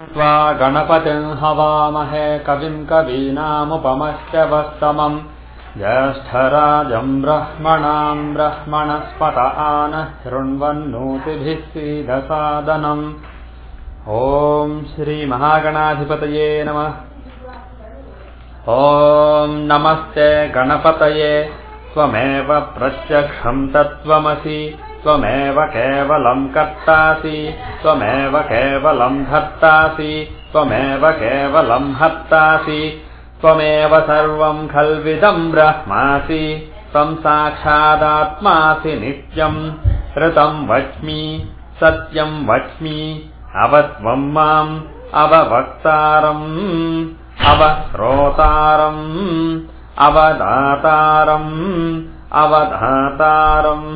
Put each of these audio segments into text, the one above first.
त्वा गणपतिं हवामहे कविं कवीनामुपमश्रवस्तमम् ज्येष्ठराजं ब्रह्मणां ब्रह्मणस्पत आनः शृण्वन्नोतिभिः सीदसादनम्। ॐ श्रीमहागणाधिपतये नमः। ॐ नमस्ते गणपतये त्वमेव प्रत्यक्षं तत्त्वमसि त्वमेव केवलं कर्तासि त्वमेव केवलं धर्तासि त्वमेव केवलं हर्तासि त्वमेव सर्वं खल्विदं ब्रह्मासि त्वं साक्षादात्मासि नित्यम् ऋतं वच्मि सत्यं वच्मि अवत्वं माम् अववक्तारम् अवश्रोतारम् अवदातारम् अवधातारम्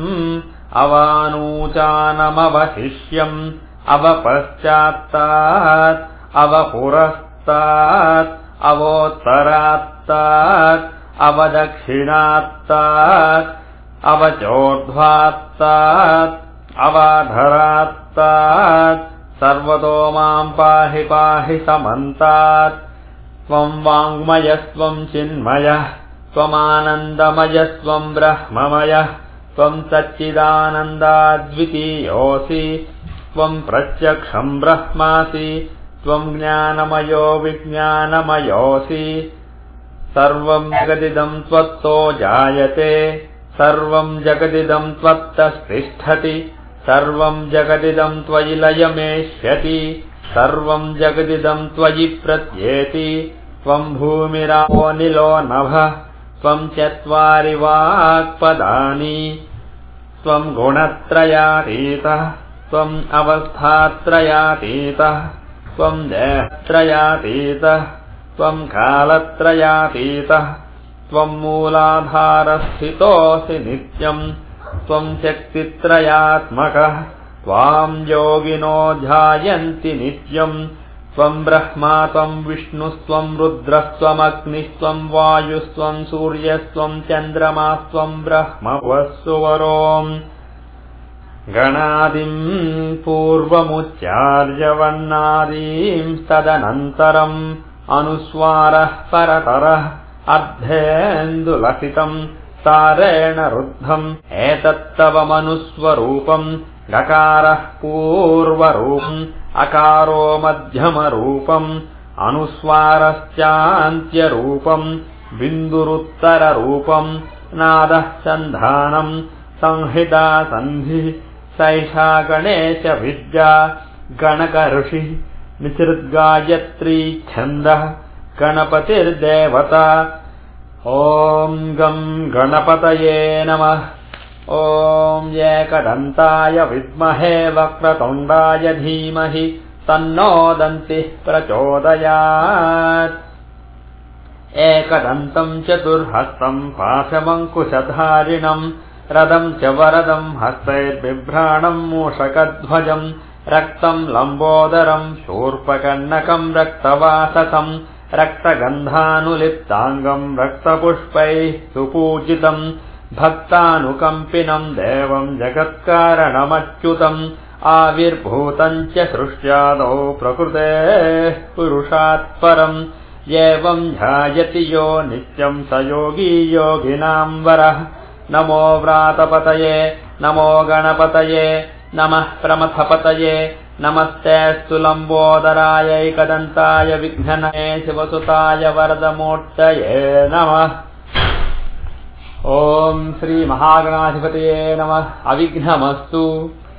अवानूचानमवशिष्यम् अवपश्चात्तात् अवपुरस्तात् अवोत्तरात्तात् अवदक्षिणात्तात् अवचोर्ध्वात्तात् अवाधरात्तात् सर्वतो मां पाहि पाहि समन्तात्। त्वं वाङ्मयस्त्वं चिन्मयः त्वमानन्दमयस्त्वं ब्रह्ममयः त्वं सच्चिदानन्दाद्वितीयोऽसि त्वं प्रत्यक्षं ब्रह्मासि त्वं ज्ञानमयो विज्ञानमयोऽसि। सर्वं जगदिदं त्वत्तो जायते सर्वं जगदिदं त्वत्तस्तिष्ठति सर्वं जगदिदं त्वयि लयमेष्यति सर्वं जगदिदं त्वयि प्रत्येति। त्वं भूमिरापो निलो नभः त्वं चत्वारि वाक्पदानि त्वं गुणत्रयातीतः त्वम् अवस्थात्रयातीतः त्वं देहत्रयातीतः त्वं कालत्रयातीतः त्वं मूलाधारस्थितोऽसि नित्यम् त्वं शक्तित्रयात्मकः त्वां योगिनो ध्यायन्ति नित्यम्। त्वं ब्रह्मा त्वं विष्णुस्त्वं रुद्रस्त्वमग्निस्त्वं वायुस्त्वं सूर्यस्त्वं चन्द्रमास्त्वं ब्रह्मवस्सुवरोम्। गणादिं पूर्वमुच्चार्य वर्णादीं तदनन्तरम् अनुस्वारः परतरः अर्धेन्दुलसितम् तारेण रुद्धम् एतत्तव मनुस्वरूपम्। गकारः पूर्वरूपम् अकारो मध्यमरूपम् अनुस्वारश्चान्त्यरूपम् बिन्दुरुत्तररूपम् नादः सन्धानम् संहिता सन्धिः सैषा गणेश विद्या गणकऋषिः निसृद्गायत्री छन्दः गणपतिर्देवता। ॐ गं गणपतये नमः। ॐ एकदन्ताय विद्महे वक्रतुण्डाय धीमहि तन्नो दन्तिः प्रचोदयात्। एकदन्तं चतुर्हस्तं पाशमङ्कुशधारिणं रदं च वरदं हस्तैर्बिभ्राणं मूषकध्वजं रक्तं लम्बोदरं शूर्पकर्णकं रक्तवाससं रक्तगन्धानुलिप्ताङ्गं रक्तपुष्पैः सुपूजितम् भक्तानुकम्पिनं देवं जगत्कारणमच्युतम् आविर्भूतं च सृष्ट्यादौ प्रकृतेः पुरुषात् परम् एवं ध्यायति यो नित्यं स योगी योगिनां वरः। नमो व्रातपतये नमो गणपतये नमः प्रमथपतये नमस्तेऽस्तु लम्बोदराय एकदन्ताय विघ्नहरे शिवसुताय वरदमूर्तये नमः। ॐ श्रीमहागणाधिपतये नमः। अविघ्नमस्तु।